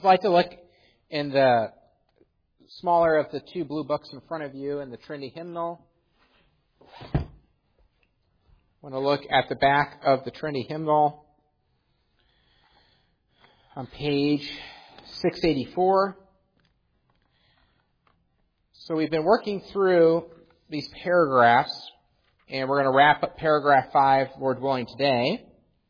So I'd like to look in the smaller of the two blue books in front of you in the Trinity Hymnal. I want to look at the back of the Trinity Hymnal on page 684. So we've been working through these paragraphs, and we're going to wrap up paragraph 5, Lord willing, today.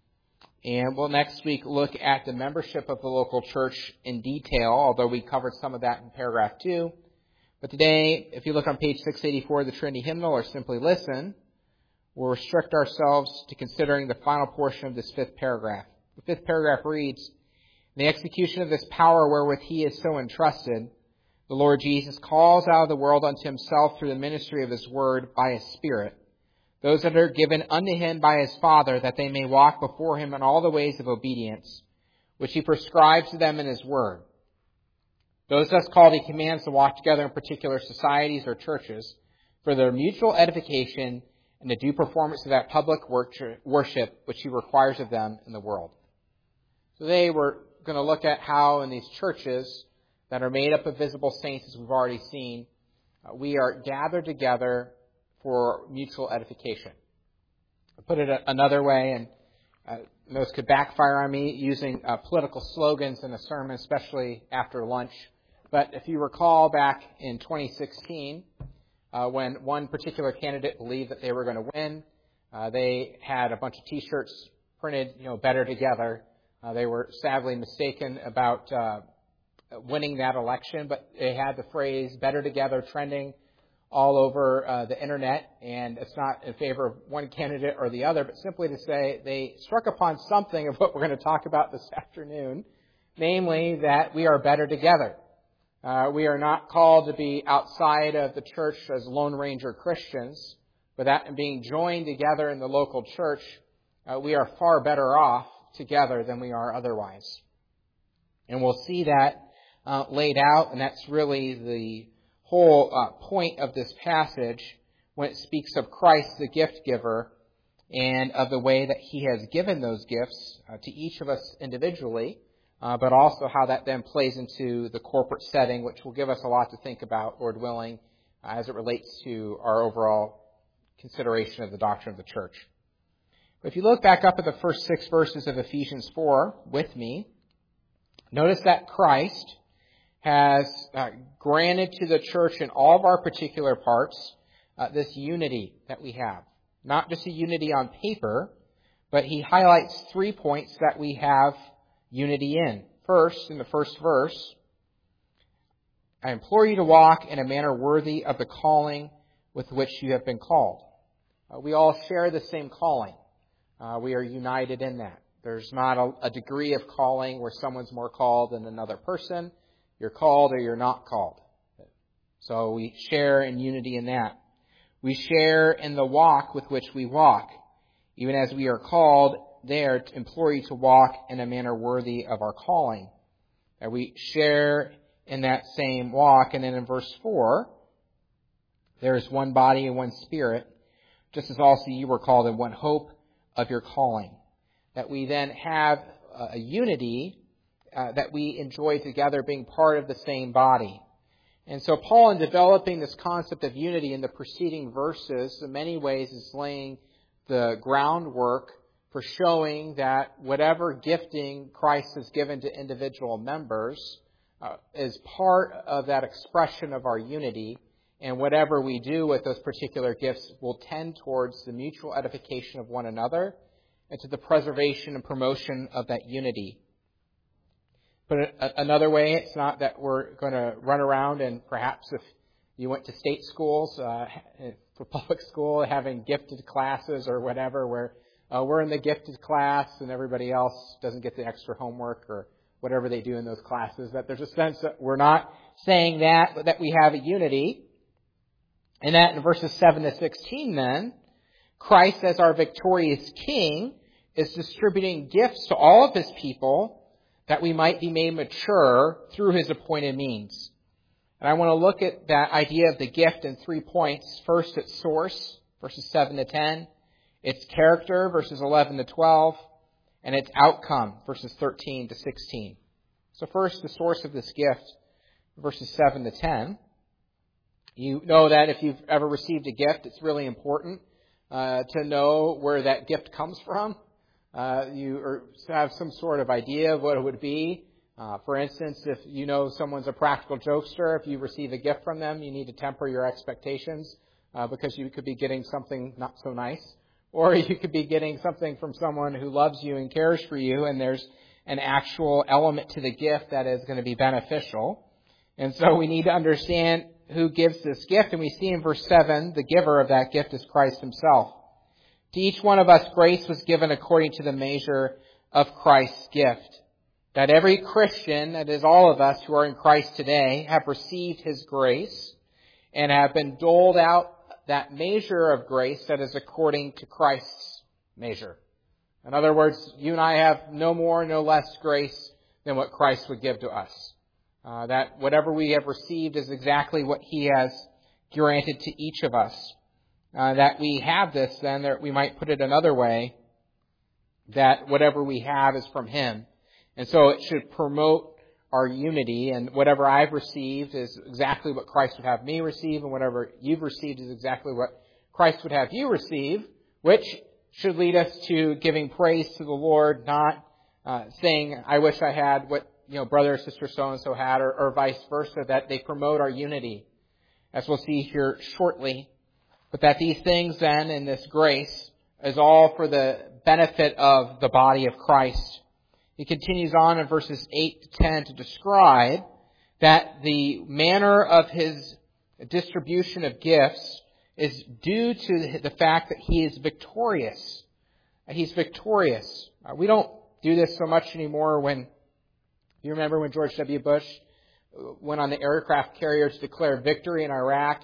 And we'll next week look at the membership of the local church in detail, although we covered some of that in paragraph 2. But today, if you look on page 684 of the Trinity Hymnal, or simply listen, we'll restrict ourselves to considering the final portion of this fifth paragraph. The fifth paragraph reads, "In the execution of this power wherewith he is so entrusted, the Lord Jesus calls out of the world unto himself through the ministry of his word by his Spirit, those that are given unto him by his Father, that they may walk before him in all the ways of obedience, which he prescribes to them in his word. Those thus called he commands to walk together in particular societies or churches for their mutual edification and the due performance of that public worship which he requires of them in the world." Today we're going to look at how in these churches that are made up of visible saints, as we've already seen, we are gathered together for mutual edification. I'll put it another way, and those could backfire on me using political slogans in a sermon, especially after lunch. But if you recall back in 2016, when one particular candidate believed that they were going to win, they had a bunch of T-shirts printed, better together. They were sadly mistaken about winning that election, but they had the phrase "better together" trending all over the internet, and it's not in favor of one candidate or the other, but simply to say they struck upon something of what we're going to talk about this afternoon, namely that we are better together. We are not called to be outside of the church as Lone Ranger Christians, but that in being joined together in the local church, we are far better off together than we are otherwise. And we'll see that laid out, and that's really the whole point of this passage when it speaks of Christ, the gift giver, and of the way that he has given those gifts to each of us individually, but also how that then plays into the corporate setting, which will give us a lot to think about, Lord willing, as it relates to our overall consideration of the doctrine of the church. But if you look back up at the first 6 verses of Ephesians 4 with me, notice that Christ has granted to the church in all of our particular parts this unity that we have. Not just a unity on paper, but he highlights 3 points that we have unity in. First, in the first verse, "I implore you to walk in a manner worthy of the calling with which you have been called." We all share the same calling. We are united in that. There's not a degree of calling where someone's more called than another person. You're called or you're not called. So we share in unity in that. We share in the walk with which we walk, even as we are called there to implore you to walk in a manner worthy of our calling. That we share in that same walk. And then in verse 4, there is one body and one spirit, just as also you were called in one hope of your calling. That we then have a unity that we enjoy together, being part of the same body. And so Paul, in developing this concept of unity in the preceding verses, in many ways is laying the groundwork for showing that whatever gifting Christ has given to individual members is part of that expression of our unity, and whatever we do with those particular gifts will tend towards the mutual edification of one another and to the preservation and promotion of that unity. But another way, it's not that we're going to run around and perhaps if you went to state schools, for public school, having gifted classes or whatever, where we're in the gifted class and everybody else doesn't get the extra homework or whatever they do in those classes, that there's a sense that we're not saying that, but that we have a unity. And that in verses 7 to 16 then, Christ as our victorious King is distributing gifts to all of his people that we might be made mature through his appointed means. And I want to look at that idea of the gift in 3 points. First, its source, verses 7 to 10. Its character, verses 11 to 12. And its outcome, verses 13 to 16. So first, the source of this gift, verses 7 to 10. You know that if you've ever received a gift, it's really important to know where that gift comes from. You have some sort of idea of what it would be. For instance, if you know someone's a practical jokester, if you receive a gift from them, you need to temper your expectations because you could be getting something not so nice. Or you could be getting something from someone who loves you and cares for you, and there's an actual element to the gift that is going to be beneficial. And so we need to understand who gives this gift. And we see in verse 7, the giver of that gift is Christ himself. To each one of us, grace was given according to the measure of Christ's gift. That every Christian, that is all of us who are in Christ today, have received his grace and have been doled out that measure of grace that is according to Christ's measure. In other words, you and I have no more, no less grace than what Christ would give to us. That whatever we have received is exactly what he has granted to each of us. That we have this, then, that we might put it another way, that whatever we have is from him. And so it should promote our unity, and whatever I've received is exactly what Christ would have me receive, and whatever you've received is exactly what Christ would have you receive, which should lead us to giving praise to the Lord, not saying, I wish I had what brother or sister so-and-so had, or vice versa, that they promote our unity, as we'll see here shortly. But that these things then, in this grace, is all for the benefit of the body of Christ. He continues on in verses 8 to 10 to describe that the manner of his distribution of gifts is due to the fact that he is victorious. He's victorious. We don't do this so much anymore. You remember when George W. Bush went on the aircraft carrier to declare victory in Iraq?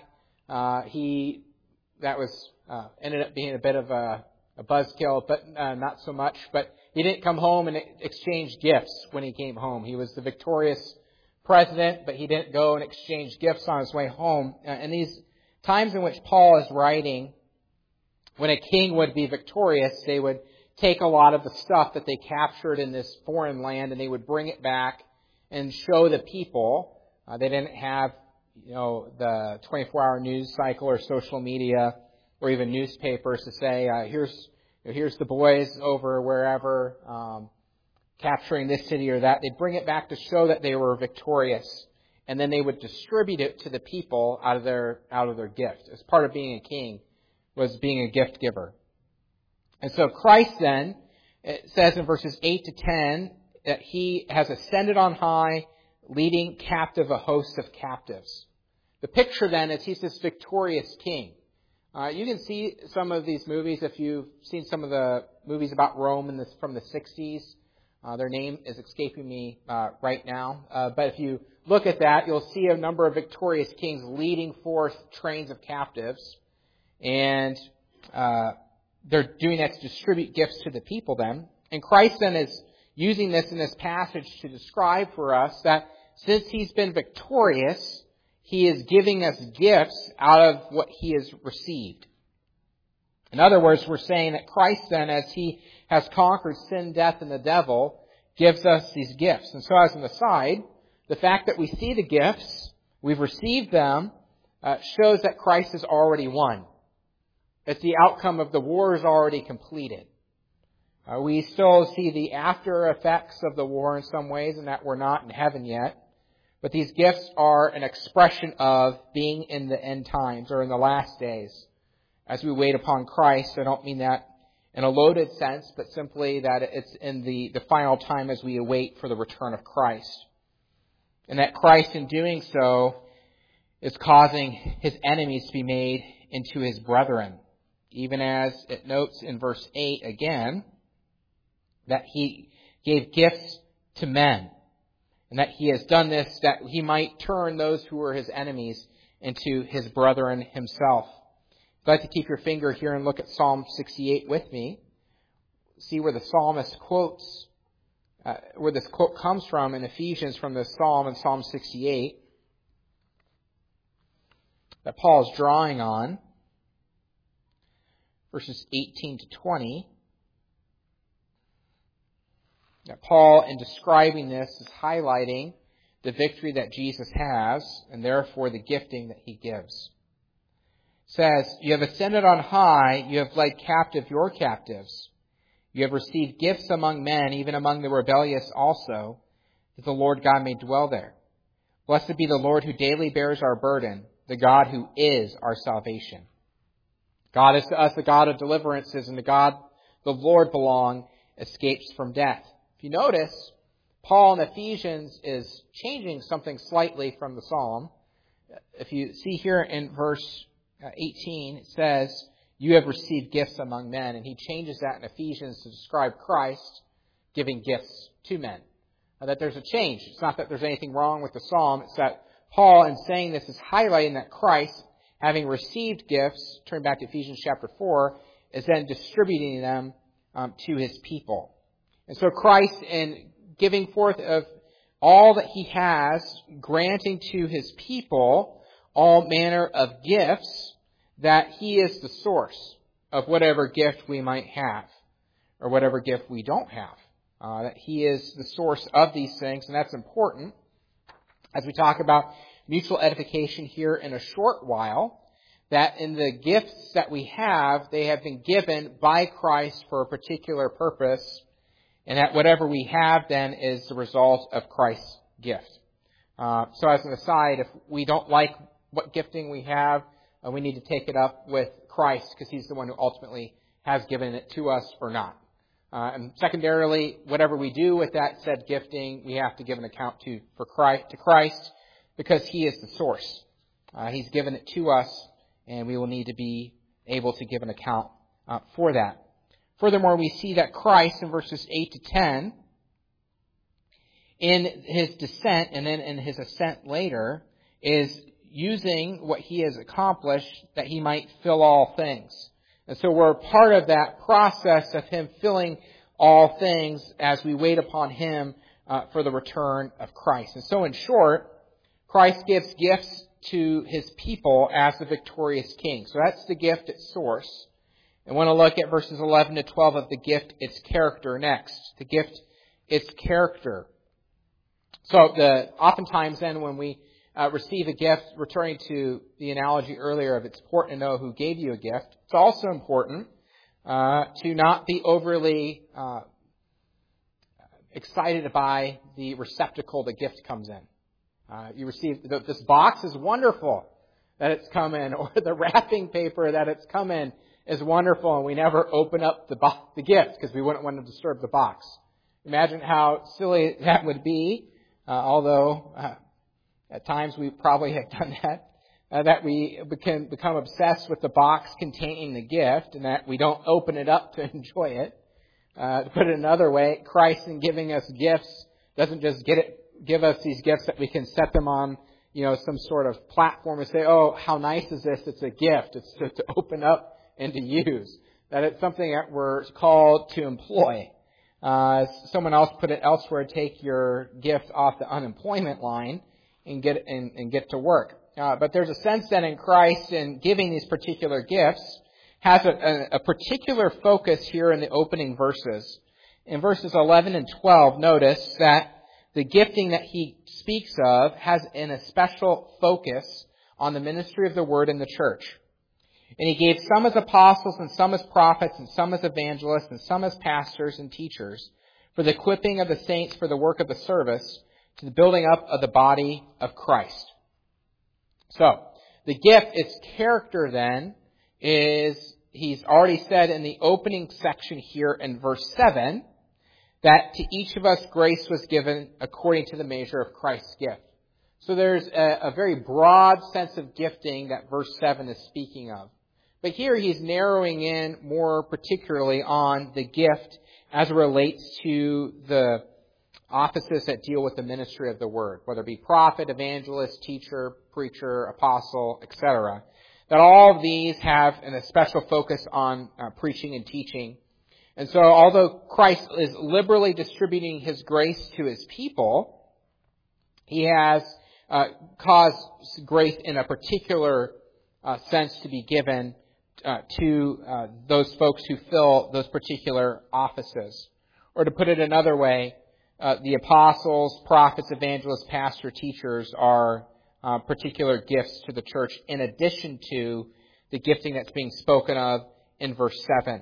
That was ended up being a bit of a buzzkill, but not so much. But he didn't come home and exchange gifts when he came home. He was the victorious president, but he didn't go and exchange gifts on his way home. And these times in which Paul is writing, when a king would be victorious, they would take a lot of the stuff that they captured in this foreign land and they would bring it back and show the people. They didn't have the 24-hour news cycle or social media or even newspapers to say, here's the boys over wherever capturing this city or that. They'd bring it back to show that they were victorious, and then they would distribute it to the people out of their gift. As part of being a king was being a gift giver. And so Christ then, it says in verses 8 to 10, that he has ascended on high, leading captive a host of captives. The picture then is he's this victorious king. You can see some of these movies if you've seen some of the movies about Rome from the 60s. Their name is escaping me right now. But if you look at that, you'll see a number of victorious kings leading forth trains of captives. And they're doing that to distribute gifts to the people then. And Christ then is using this in this passage to describe for us that since he's been victorious, he is giving us gifts out of what he has received. In other words, we're saying that Christ then, as he has conquered sin, death, and the devil, gives us these gifts. And so as an aside, the fact that we see the gifts, we've received them, shows that Christ has already won. That the outcome of the war is already completed. We still see the after effects of the war in some ways, and that we're not in heaven yet. But these gifts are an expression of being in the end times or in the last days. As we wait upon Christ, I don't mean that in a loaded sense, but simply that it's in the final time as we await for the return of Christ. And that Christ, in doing so, is causing his enemies to be made into his brethren. Even as it notes in verse 8 again, that he gave gifts to men. And that he has done this that he might turn those who were his enemies into his brethren himself. If you'd like to keep your finger here and look at Psalm 68 with me, see where the psalmist quotes, where this quote comes from in Ephesians from this psalm in Psalm 68, that Paul is drawing on, verses 18 to 20. Paul, in describing this, is highlighting the victory that Jesus has, and therefore the gifting that he gives. It says, "You have ascended on high, you have led captive your captives. You have received gifts among men, even among the rebellious also, that the Lord God may dwell there. Blessed be the Lord who daily bears our burden, the God who is our salvation." God is to us the God of deliverances, and to God the Lord belong escapes from death. If you notice, Paul in Ephesians is changing something slightly from the psalm. If you see here in verse 18, it says, "You have received gifts among men." And he changes that in Ephesians to describe Christ giving gifts to men. That there's a change. It's not that there's anything wrong with the psalm. It's that Paul, in saying this, is highlighting that Christ, having received gifts, turn back to Ephesians chapter 4, is then distributing them to his people. And so Christ, in giving forth of all that he has, granting to his people all manner of gifts, that he is the source of whatever gift we might have, or whatever gift we don't have. That he is the source of these things, and that's important. As we talk about mutual edification here in a short while, that in the gifts that we have, they have been given by Christ for a particular purpose, and that whatever we have then is the result of Christ's gift. So as an aside, if we don't like what gifting we have, we need to take it up with Christ, because he's the one who ultimately has given it to us or not. And secondarily, whatever we do with that said gifting, we have to give an account to Christ, because he is the source. He's given it to us, and we will need to be able to give an account for that. Furthermore, we see that Christ, in verses 8 to 10, in his descent and then in his ascent later, is using what he has accomplished that he might fill all things. And so we're part of that process of him filling all things as we wait upon him for the return of Christ. And so in short, Christ gives gifts to his people as the victorious king. So that's the gift at source. And I want to look at verses 11 to 12 of the gift, its character next. The gift, its character. So oftentimes then when we receive a gift, returning to the analogy earlier of it's important to know who gave you a gift, it's also important to not be overly excited by the receptacle the gift comes in. You receive, this box is wonderful that it's come in, or the wrapping paper that it's come in is wonderful, and we never open up the gift because we wouldn't want to disturb the box. Imagine how silly that would be, although at times we probably have done that, that we can become obsessed with the box containing the gift and that we don't open it up to enjoy it. To put it another way, Christ, in giving us gifts, doesn't just give us these gifts that we can set them on, some sort of platform and say, "Oh, how nice is this? It's a gift." It's to open up and to use. That it's something that we're called to employ. Someone else put it elsewhere: take your gift off the unemployment line and get to work. But there's a sense that in Christ, in giving these particular gifts, has a particular focus here in the opening verses. In verses 11 and 12, notice that the gifting that he speaks of has a special focus on the ministry of the word in the church. And he gave some as apostles, and some as prophets, and some as evangelists, and some as pastors and teachers, for the equipping of the saints for the work of the service, to the building up of the body of Christ. So, the gift, its character then, is, he's already said in the opening section here in verse 7, that to each of us grace was given according to the measure of Christ's gift. So there's a very broad sense of gifting that verse 7 is speaking of. But here he's narrowing in more particularly on the gift as it relates to the offices that deal with the ministry of the word, whether it be prophet, evangelist, teacher, preacher, apostle, etc. That all of these have a special focus on preaching and teaching. And so although Christ is liberally distributing his grace to his people, he has caused grace in a particular sense to be given to those folks who fill those particular offices. Or to put it another way, the apostles, prophets, evangelists, pastors, teachers are particular gifts to the church in addition to the gifting that's being spoken of in verse 7.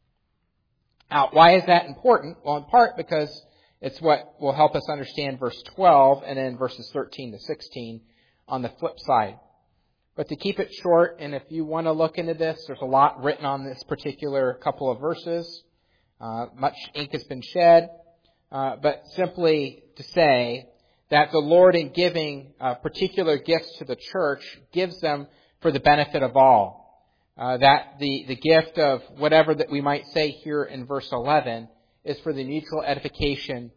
Now, why is that important? Well, in part because it's what will help us understand verse 12 and then verses 13 to 16 on the flip side. But to keep it short, and if you want to look into this, there's a lot written on this particular couple of verses. Much ink has been shed. But simply to say that the Lord, in giving particular gifts to the church, gives them for the benefit of all. That the gift of whatever that we might say here in verse 11 is for the mutual edification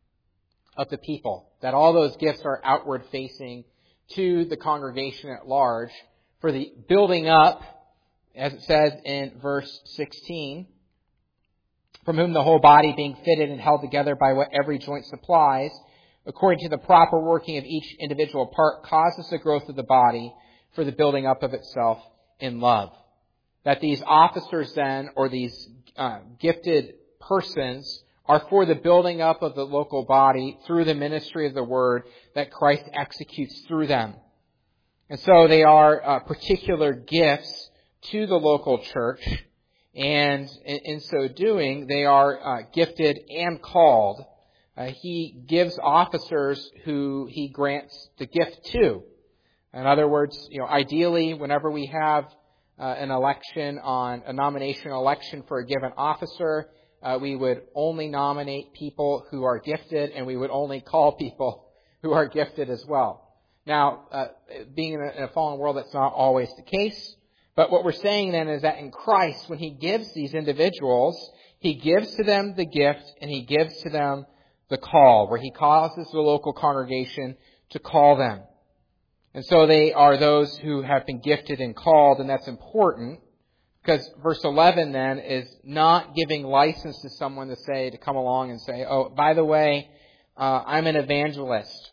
of the people. That all those gifts are outward facing to the congregation at large for the building up, as it says in verse 16, from whom the whole body being fitted and held together by what every joint supplies, according to the proper working of each individual part, causes the growth of the body for the building up of itself in love. That these officers then, or these gifted persons, are for the building up of the local body through the ministry of the word that Christ executes through them. And so they are particular gifts to the local church, and in so doing, they are gifted and called. He gives officers who he grants the gift to. In other words, ideally, whenever we have an election on a nomination election for a given officer, we would only nominate people who are gifted, and we would only call people who are gifted as well. Now, being in a fallen world, that's not always the case. But what we're saying then is that in Christ, when he gives these individuals, he gives to them the gift and he gives to them the call, where he causes the local congregation to call them. And so they are those who have been gifted and called, and that's important because verse 11 then is not giving license to someone to come along and say, oh, by the way, I'm an evangelist.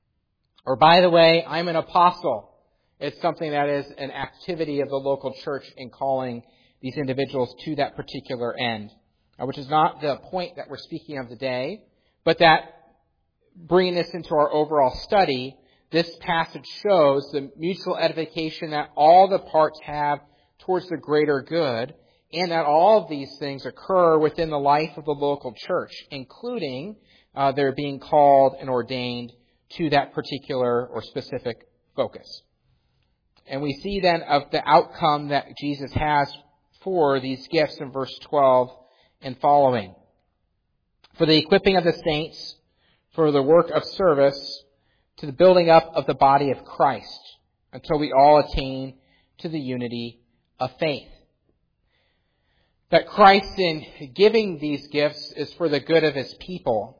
Or by the way, I'm an apostle. It's something that is an activity of the local church in calling these individuals to that particular end, which is not the point that we're speaking of today, but that bringing this into our overall study, this passage shows the mutual edification that all the parts have towards the greater good, and that all of these things occur within the life of the local church, including their being called and ordained to that particular or specific focus. And we see then of the outcome that Jesus has for these gifts in verse 12 and following. For the equipping of the saints, for the work of service, to the building up of the body of Christ, until we all attain to the unity of faith. That Christ, in giving these gifts, is for the good of his people,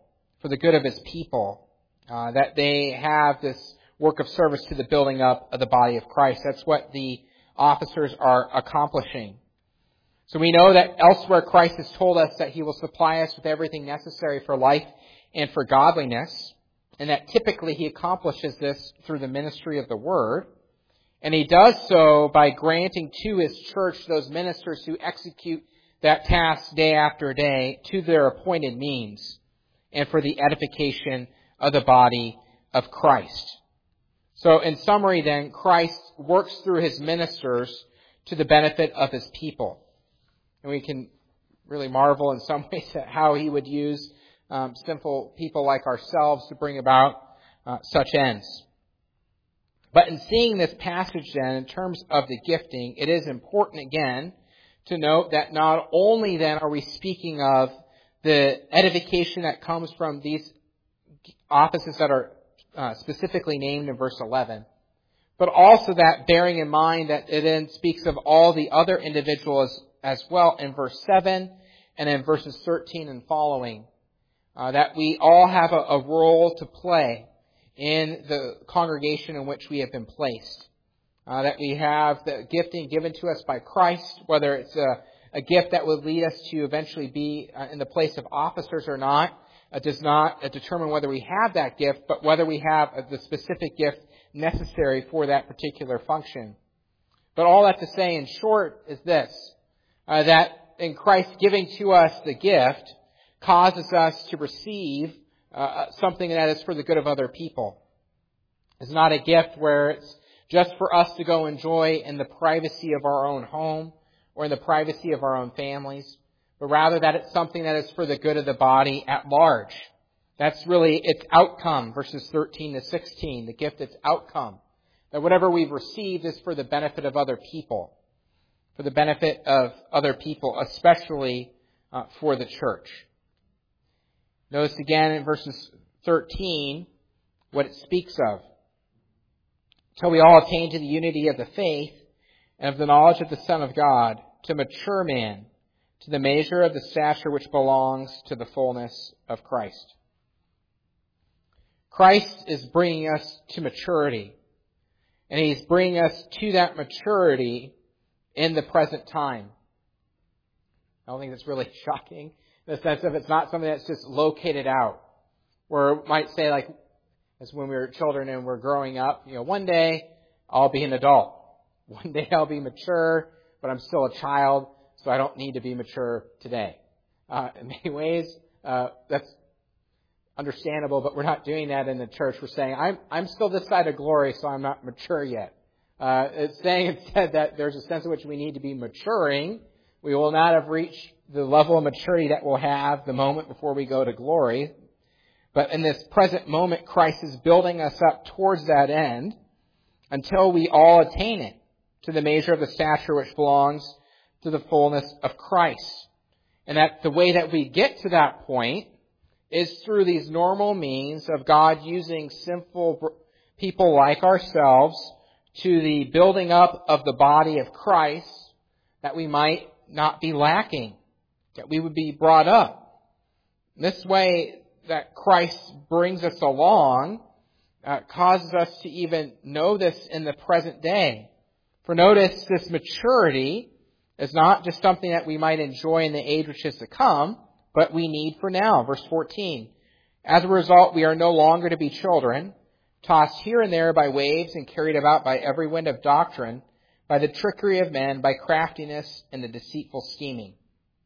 that they have this work of service to the building up of the body of Christ. That's what the officers are accomplishing. So we know that elsewhere Christ has told us that he will supply us with everything necessary for life and for godliness, and that typically he accomplishes this through the ministry of the word. And he does so by granting to his church those ministers who execute that task day after day to their appointed means and for the edification of the body of Christ. So in summary then, Christ works through his ministers to the benefit of his people. And we can really marvel in some ways at how he would use simple people like ourselves to bring about such ends. But in seeing this passage then, in terms of the gifting, it is important again to note that not only then are we speaking of the edification that comes from these offices that are specifically named in verse 11, but also that bearing in mind that it then speaks of all the other individuals as well in verse 7 and in verses 13 and following, that we all have a role to play in the congregation in which we have been placed. That we have the gifting given to us by Christ, whether it's a gift that would lead us to eventually be in the place of officers or not. It does not determine whether we have that gift, but whether we have the specific gift necessary for that particular function. But all that to say in short is this, that in Christ giving to us the gift causes us to receive something that is for the good of other people. It's not a gift where it's just for us to go enjoy in the privacy of our own home or in the privacy of our own families, but rather that it's something that is for the good of the body at large. That's really its outcome, verses 13 to 16, the gift, its outcome. That whatever we've received is for the benefit of other people. For the benefit of other people, especially for the church. Notice again in verses 13 what it speaks of. Till we all attain to the unity of the faith and of the knowledge of the Son of God, to mature man, to the measure of the stature which belongs to the fullness of Christ. Christ is bringing us to maturity. And He's bringing us to that maturity in the present time. I don't think that's really shocking in the sense of it's not something that's just located out. Where it might say, like, as when we were children and we're growing up, one day I'll be an adult. One day I'll be mature, but I'm still a child, so I don't need to be mature today. In many ways, that's understandable, but we're not doing that in the church. We're saying, I'm still this side of glory, so I'm not mature yet. It's saying instead that there's a sense in which we need to be maturing. We will not have reached the level of maturity that we'll have the moment before we go to glory. But in this present moment, Christ is building us up towards that end until we all attain it, to the measure of the stature which belongs to the fullness of Christ. And that the way that we get to that point is through these normal means of God using simple people like ourselves to the building up of the body of Christ, that we might not be lacking, that we would be brought up. This way that Christ brings us along causes us to even know this in the present day. For notice, this maturity is not just something that we might enjoy in the age which is to come, but we need for now. Verse 14. As a result, we are no longer to be children, tossed here and there by waves and carried about by every wind of doctrine, by the trickery of men, by craftiness and the deceitful scheming.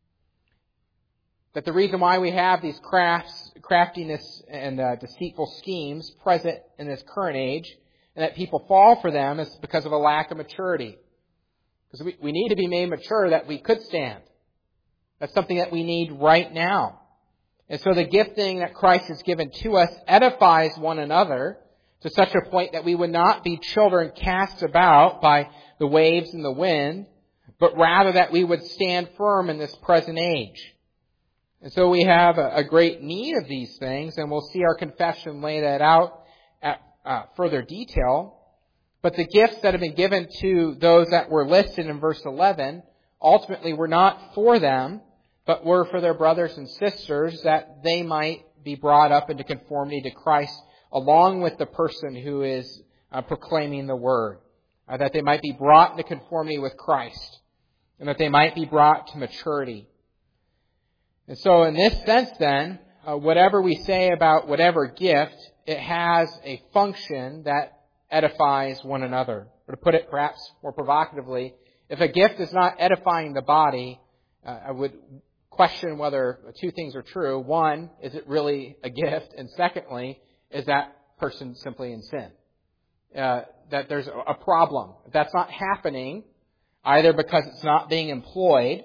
That the reason why we have these craftiness and deceitful schemes present in this current age, and that people fall for them, is because of a lack of maturity. Because we need to be made mature that we could stand. That's something that we need right now. And so the gifting that Christ has given to us edifies one another to such a point that we would not be children cast about by the waves and the wind, but rather that we would stand firm in this present age. And so we have a great need of these things, and we'll see our confession lay that out at further detail. But the gifts that have been given to those that were listed in verse 11 ultimately were not for them, but were for their brothers and sisters, that they might be brought up into conformity to Christ along with the person who is proclaiming the word. That they might be brought into conformity with Christ, and that they might be brought to maturity. And so in this sense then, whatever we say about whatever gift, it has a function that edifies one another. Or to put it perhaps more provocatively, if a gift is not edifying the body, I would question whether two things are true. One, is it really a gift? And secondly, is that person simply in sin? That there's a problem. If that's not happening, either because it's not being employed.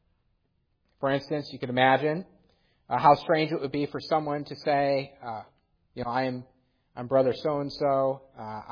For instance, you could imagine how strange it would be for someone to say, I'm brother so-and-so,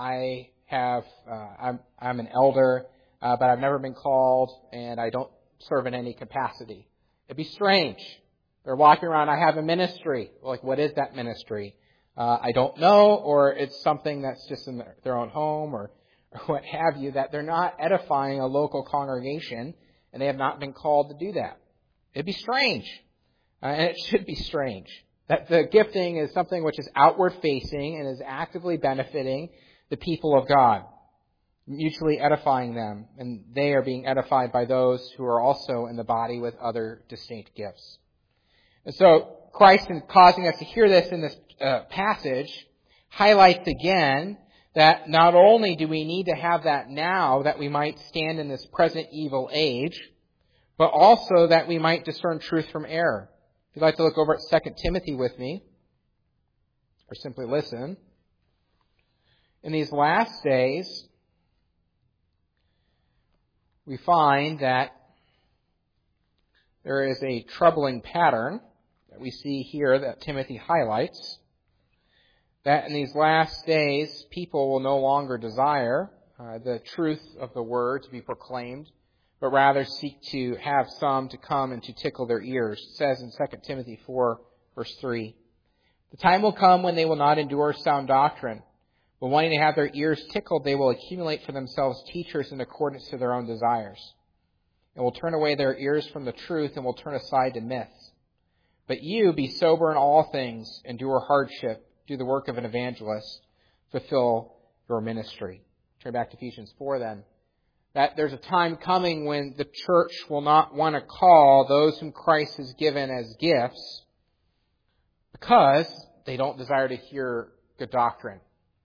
I'm an elder, but I've never been called and I don't serve in any capacity. It'd be strange. They're walking around, I have a ministry. Like, what is that ministry? I don't know, or it's something that's just in their own home or what have you, that they're not edifying a local congregation and they have not been called to do that. It'd be strange. And it should be strange. That the gifting is something which is outward facing and is actively benefiting the people of God, mutually edifying them, and they are being edified by those who are also in the body with other distinct gifts. And so Christ, in causing us to hear this in this passage, highlights again that not only do we need to have that now that we might stand in this present evil age, but also that we might discern truth from error. you'd like to look over at 2 Timothy with me, or simply listen. In these last days, we find that there is a troubling pattern that we see here that Timothy highlights, that in these last days, people will no longer desire the truth of the word to be proclaimed, but rather seek to have some to come and to tickle their ears. It says in 2 Timothy 4, verse 3, "The time will come when they will not endure sound doctrine, but wanting to have their ears tickled, they will accumulate for themselves teachers in accordance to their own desires, and will turn away their ears from the truth and will turn aside to myths. But you, be sober in all things, endure hardship, do the work of an evangelist, fulfill your ministry." Turn back to Ephesians 4 then. That there's a time coming when the church will not want to call those whom Christ has given as gifts because they don't desire to hear good doctrine.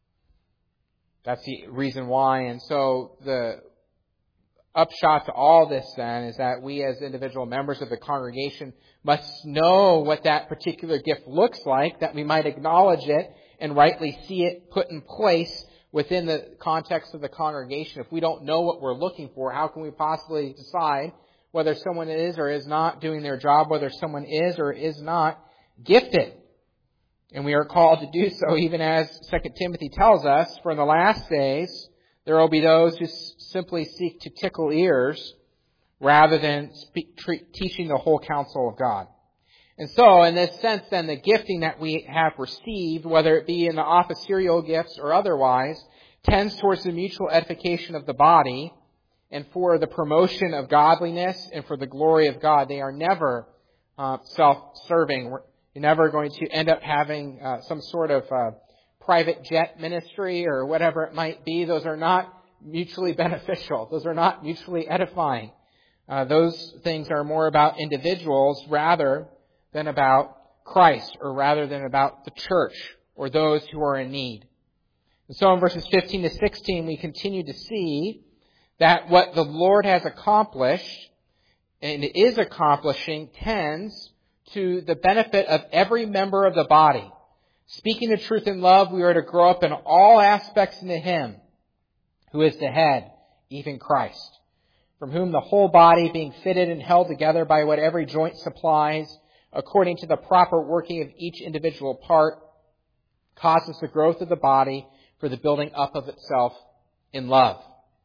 That's the reason why. And so the upshot to all this then is that we as individual members of the congregation must know what that particular gift looks like, that we might acknowledge it and rightly see it put in place within the context of the congregation. If we don't know what we're looking for, how can we possibly decide whether someone is or is not doing their job, whether someone is or is not gifted? And we are called to do so, even as 2 Timothy tells us, for in the last days there will be those who simply seek to tickle ears rather than teaching the whole counsel of God. And so, in this sense, then, the gifting that we have received, whether it be in the officerial gifts or otherwise, tends towards the mutual edification of the body and for the promotion of godliness and for the glory of God. They are never self-serving. You're never going to end up having some sort of private jet ministry or whatever it might be. Those are not mutually beneficial. Those are not mutually edifying. Those things are more about individuals rather than about Christ, or rather than about the church or those who are in need. And so in verses 15 to 16, we continue to see that what the Lord has accomplished and is accomplishing tends to the benefit of every member of the body. Speaking the truth in love, we are to grow up in all aspects into Him who is the head, even Christ, from whom the whole body, being fitted and held together by what every joint supplies, according to the proper working of each individual part, causes the growth of the body for the building up of itself in love.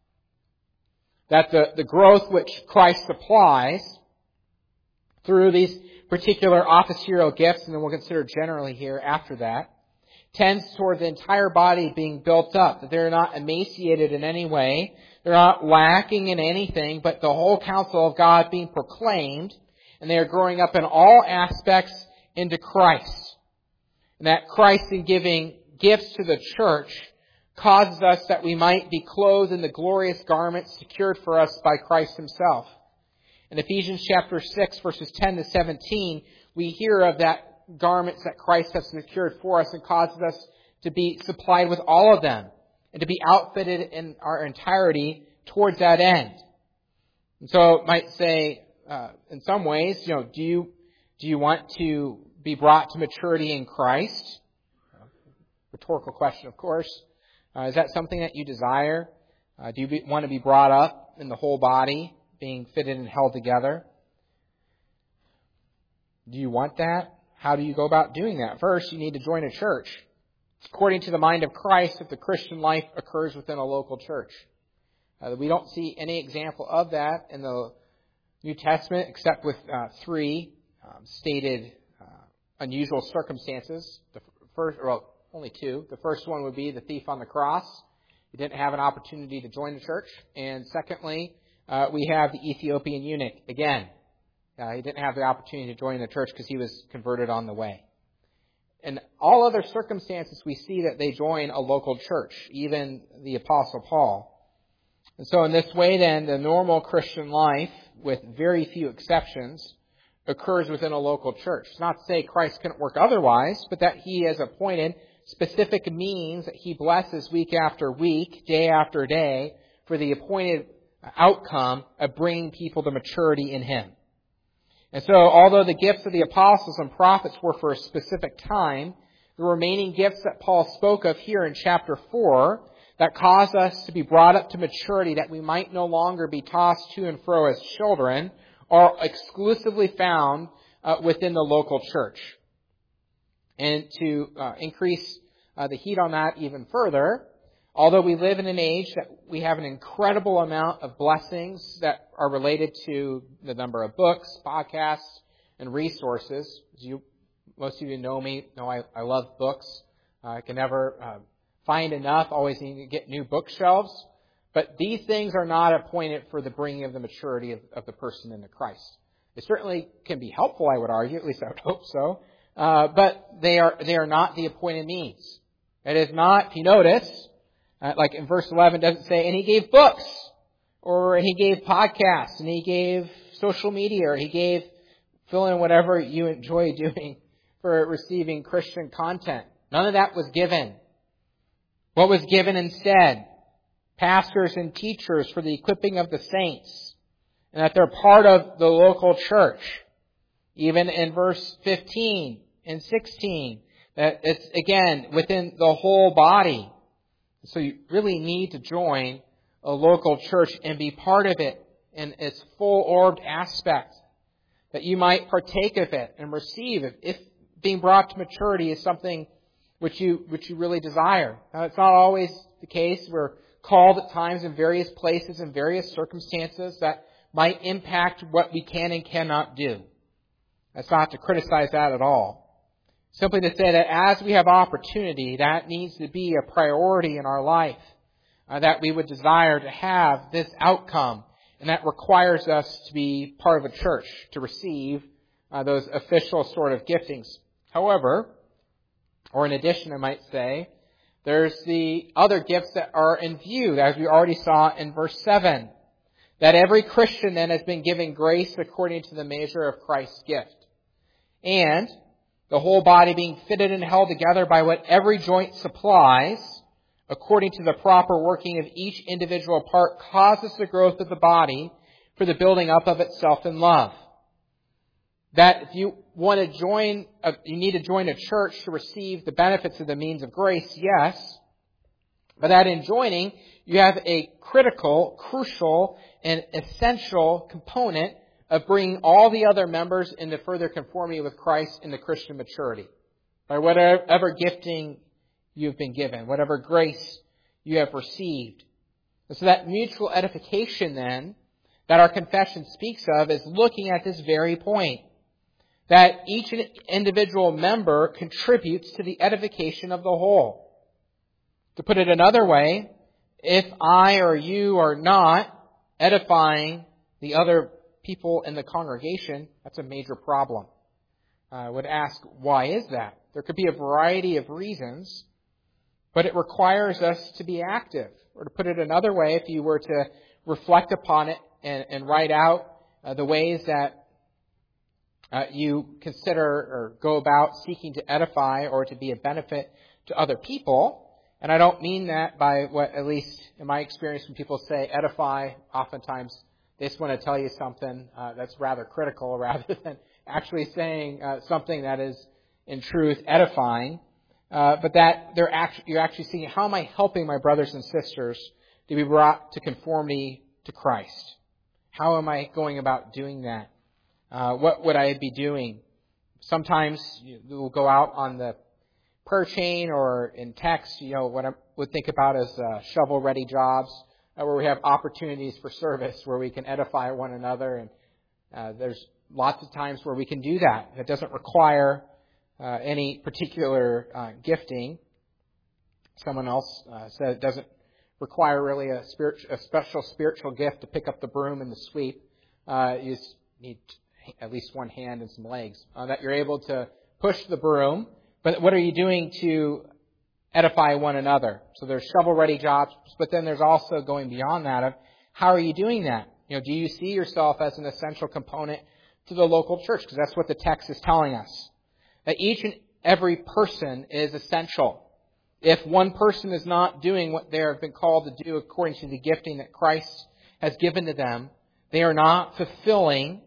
That the growth which Christ supplies through these particular officerial gifts, and then we'll consider generally here after that, tends toward the entire body being built up, that they're not emaciated in any way, they're not lacking in anything, but the whole counsel of God being proclaimed, and they are growing up in all aspects into Christ. And that Christ, in giving gifts to the church, causes us that we might be clothed in the glorious garments secured for us by Christ Himself. In Ephesians chapter 6, verses 10 to 17, we hear of that garments that Christ has secured for us and causes us to be supplied with all of them and to be outfitted in our entirety towards that end. And so it might say, in some ways, do you want to be brought to maturity in Christ? Rhetorical question, of course. Is that something that you desire? Do you want to be brought up in the whole body, being fitted and held together? Do you want that? How do you go about doing that? First, you need to join a church. It's according to the mind of Christ that the Christian life occurs within a local church. We don't see any example of that in the New Testament except with three stated unusual circumstances. Only two. The first one would be the thief on the cross. He didn't have an opportunity to join the church. And secondly, we have the Ethiopian eunuch. Again, he didn't have the opportunity to join the church because he was converted on the way. In all other circumstances, we see that they join a local church, even the Apostle Paul. And so in this way, then, the normal Christian life, with very few exceptions, occurs within a local church. It's not to say Christ couldn't work otherwise, but that He has appointed specific means that He blesses week after week, day after day, for the appointed outcome of bringing people to maturity in Him. And so, although the gifts of the apostles and prophets were for a specific time, the remaining gifts that Paul spoke of here in chapter 4 that cause us to be brought up to maturity, that we might no longer be tossed to and fro as children, are exclusively found within the local church. And to increase the heat on that even further, although we live in an age that we have an incredible amount of blessings that are related to the number of books, podcasts, and resources. Most of you know me, know I love books. I can never find enough, always need to get new bookshelves. But these things are not appointed for the bringing of the maturity of the person into Christ. They certainly can be helpful, I would argue, at least I would hope so. But they are not the appointed means. It is not, if you notice, like in verse 11, it doesn't say, and he gave books, or he gave podcasts, and he gave social media, or he gave, fill in whatever you enjoy doing for receiving Christian content. None of that was given. What was given instead? Pastors and teachers for the equipping of the saints, and that they're part of the local church. Even in verse 15 and 16, that it's, again, within the whole body. So you really need to join a local church and be part of it in its full-orbed aspect, that you might partake of it and receive it, if being brought to maturity is something which you really desire. Now, it's not always the case. We're called at times in various places and various circumstances that might impact what we can and cannot do. That's not to criticize that at all. Simply to say that as we have opportunity, that needs to be a priority in our life, that we would desire to have this outcome, and that requires us to be part of a church, to receive those official sort of giftings. However, or in addition, I might say, there's the other gifts that are in view, as we already saw in verse 7, that every Christian then has been given grace according to the measure of Christ's gift. And the whole body being fitted and held together by what every joint supplies, according to the proper working of each individual part, causes the growth of the body for the building up of itself in love. That if you want to join, you need to join a church to receive the benefits of the means of grace, yes. But that in joining, you have a critical, crucial, and essential component of bringing all the other members into further conformity with Christ in the Christian maturity. By whatever gifting you've been given, whatever grace you have received. And so that mutual edification then, that our confession speaks of, is looking at this very point. That each individual member contributes to the edification of the whole. To put it another way, if I or you are not edifying the other people in the congregation, that's a major problem. I would ask, why is that? There could be a variety of reasons, but it requires us to be active. Or to put it another way, if you were to reflect upon it and write out the ways that you consider or go about seeking to edify or to be a benefit to other people. And I don't mean that by what, at least in my experience, when people say edify, oftentimes they just want to tell you something that's rather critical rather than actually saying something that is in truth edifying. But that you're actually seeing, how am I helping my brothers and sisters to be brought to conformity to Christ? How am I going about doing that? What would I be doing? Sometimes we'll go out on the prayer chain or in text, what I would think about as shovel-ready jobs, where we have opportunities for service, where we can edify one another. And there's lots of times where we can do that. It doesn't require any particular gifting. Someone else said it doesn't require really a special spiritual gift to pick up the broom and the sweep. You just need at least one hand and some legs, that you're able to push the broom. But what are you doing to edify one another? So there's shovel-ready jobs, but then there's also going beyond that of how are you doing that? Do you see yourself as an essential component to the local church? Because that's what the text is telling us. That each and every person is essential. If one person is not doing what they have been called to do according to the gifting that Christ has given to them, they are not fulfilling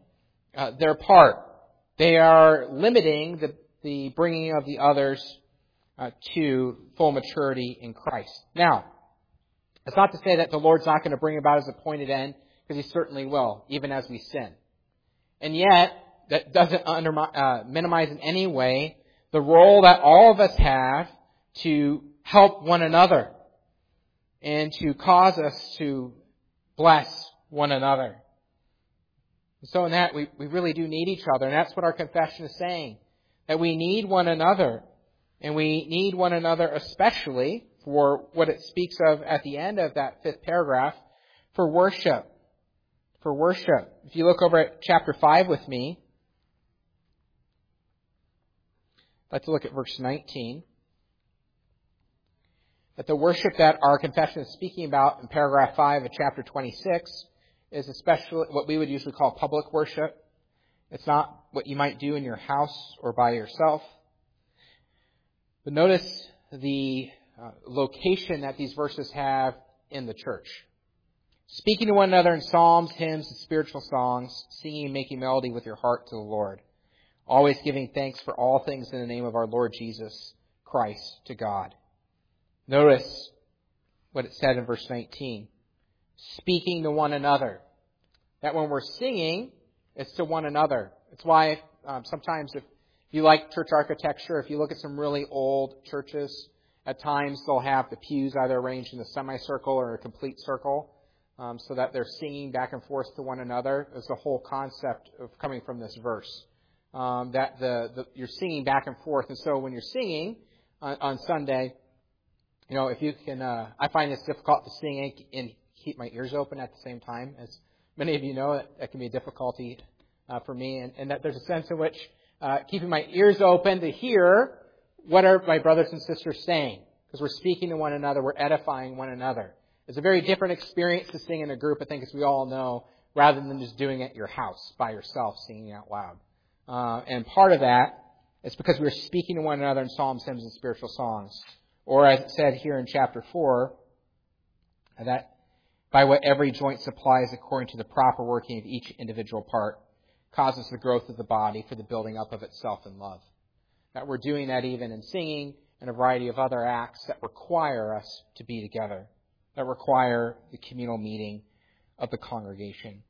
their part. They are limiting the bringing of the others to full maturity in Christ. Now, it's not to say that the Lord's not going to bring about his appointed end, because he certainly will, even as we sin. And yet, that doesn't minimize in any way the role that all of us have to help one another and to cause us to bless one another. So in that, we really do need each other. And that's what our confession is saying. That we need one another. And we need one another especially for what it speaks of at the end of that 5th paragraph, for worship. For worship. If you look over at chapter 5 with me, I'd like to look at verse 19. That the worship that our confession is speaking about in paragraph 5 of chapter 26 is especially what we would usually call public worship. It's not what you might do in your house or by yourself. But notice the location that these verses have in the church. Speaking to one another in psalms, hymns, and spiritual songs, singing and making melody with your heart to the Lord. Always giving thanks for all things in the name of our Lord Jesus Christ to God. Notice what it said in verse 19. Speaking to one another. That when we're singing, it's to one another. It's why sometimes if you like church architecture, if you look at some really old churches, at times they'll have the pews either arranged in a semicircle or a complete circle, so that they're singing back and forth to one another. Is the whole concept of coming from this verse. That you're singing back and forth. And so when you're singing on Sunday, if you can, I find it's difficult to sing and keep my ears open at the same time. As many of you know, that can be a difficulty for me. And that there's a sense in which keeping my ears open to hear what are my brothers and sisters saying. Because we're speaking to one another, we're edifying one another. It's a very different experience to sing in a group, I think, as we all know, rather than just doing it at your house by yourself, singing out loud. And part of that is because we're speaking to one another in psalms, hymns, and spiritual songs. Or as it said here in chapter 4, that by what every joint supplies according to the proper working of each individual part, causes the growth of the body for the building up of itself in love. That we're doing that even in singing and a variety of other acts that require us to be together, that require the communal meeting of the congregation.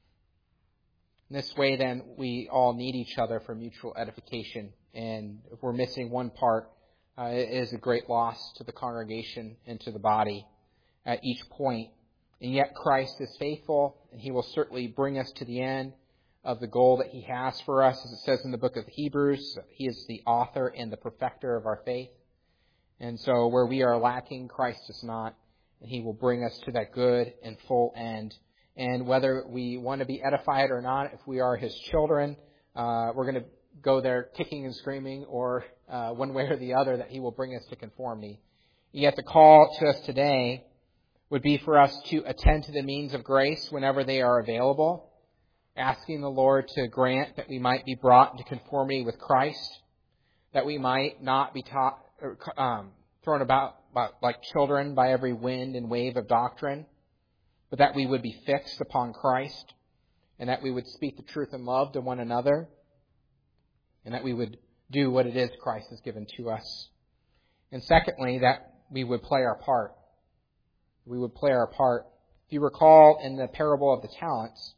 In this way, then, we all need each other for mutual edification. And if we're missing one part, it is a great loss to the congregation and to the body at each point. And yet Christ is faithful, and he will certainly bring us to the end of the goal that he has for us. As it says in the book of Hebrews, he is the author and the perfecter of our faith. And so where we are lacking, Christ is not, and he will bring us to that good and full end. And whether we want to be edified or not, if we are his children, we're going to go there kicking and screaming, or one way or the other, that he will bring us to conformity. Yet the call to us today would be for us to attend to the means of grace whenever they are available, asking the Lord to grant that we might be brought into conformity with Christ, that we might not be thrown about like children by every wind and wave of doctrine, but that we would be fixed upon Christ, and that we would speak the truth in love to one another, and that we would do what it is Christ has given to us. And secondly, that we would play our part. We would play our part. If you recall in the parable of the talents,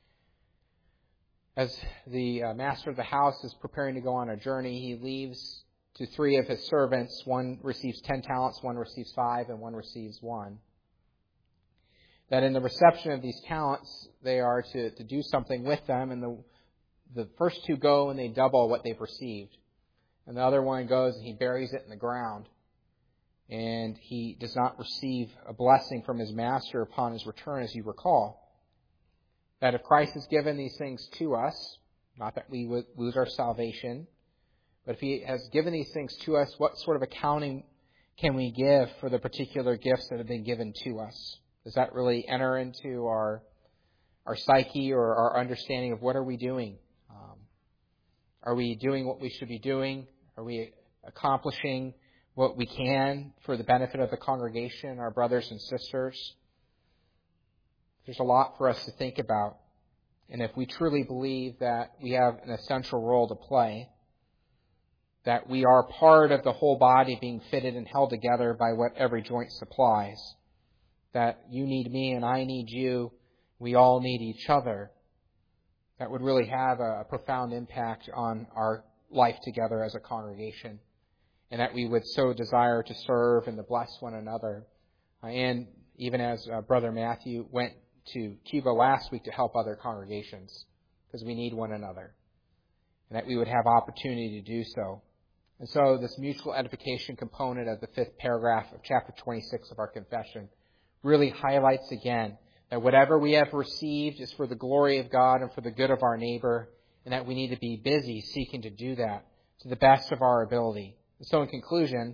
as the master of the house is preparing to go on a journey, he leaves to 3 of his servants. One receives 10 talents, one receives 5, and one receives 1. That in the reception of these talents, they are to do something with them, and the first 2 go and they double what they've received. And the other one goes and he buries it in the ground. And he does not receive a blessing from his master upon his return, as you recall. That if Christ has given these things to us, not that we would lose our salvation, but if he has given these things to us, what sort of accounting can we give for the particular gifts that have been given to us? Does that really enter into our psyche or our understanding of what are we doing? Are we doing what we should be doing? Are we accomplishing what we can for the benefit of the congregation, our brothers and sisters? There's a lot for us to think about. And if we truly believe that we have an essential role to play, that we are part of the whole body being fitted and held together by what every joint supplies, that you need me and I need you, we all need each other, that would really have a profound impact on our life together as a congregation, and that we would so desire to serve and to bless one another. And even as Brother Matthew went to Cuba last week to help other congregations, because we need one another, and that we would have opportunity to do so. And so this mutual edification component of the 5th paragraph of chapter 26 of our confession really highlights again that whatever we have received is for the glory of God and for the good of our neighbor, and that we need to be busy seeking to do that to the best of our ability. And so in conclusion,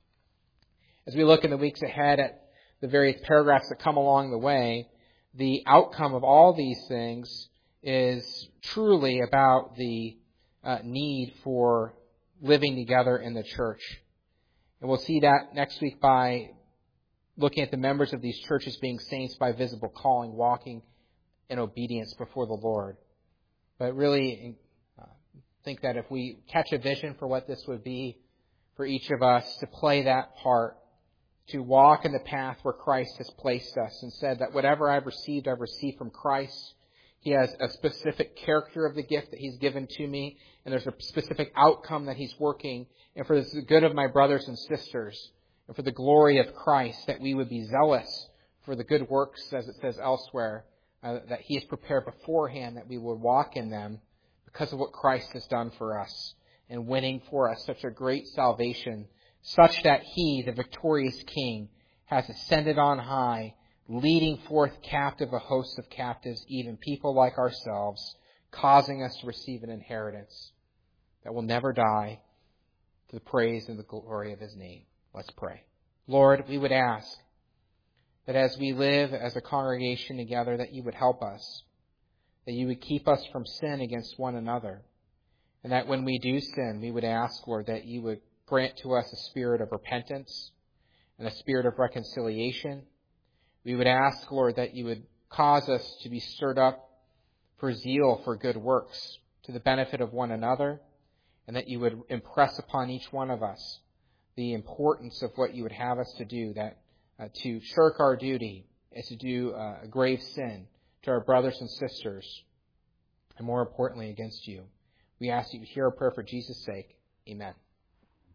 as we look in the weeks ahead at the various paragraphs that come along the way, the outcome of all these things is truly about the need for living together in the church. And we'll see that next week by looking at the members of these churches being saints by visible calling, walking in obedience before the Lord. But really think that if we catch a vision for what this would be for each of us, to play that part, to walk in the path where Christ has placed us, and said that whatever I've received from Christ. He has a specific character of the gift that He's given to me, and there's a specific outcome that He's working, and for the good of my brothers and sisters, and for the glory of Christ, that we would be zealous for the good works, as it says elsewhere, that He has prepared beforehand, that we would walk in them because of what Christ has done for us, and winning for us such a great salvation, such that He, the victorious King, has ascended on high, leading forth captive a host of captives, even people like ourselves, causing us to receive an inheritance that will never die, to the praise and the glory of His name. Let's pray. Lord, we would ask that as we live as a congregation together, that You would help us, that You would keep us from sin against one another, and that when we do sin, we would ask, Lord, that You would grant to us a spirit of repentance and a spirit of reconciliation. We would ask, Lord, that You would cause us to be stirred up for zeal for good works to the benefit of one another, and that You would impress upon each one of us the importance of what You would have us to do, that to shirk our duty is to do a grave sin to our brothers and sisters, and more importantly, against You. We ask that You hear our prayer for Jesus' sake. Amen.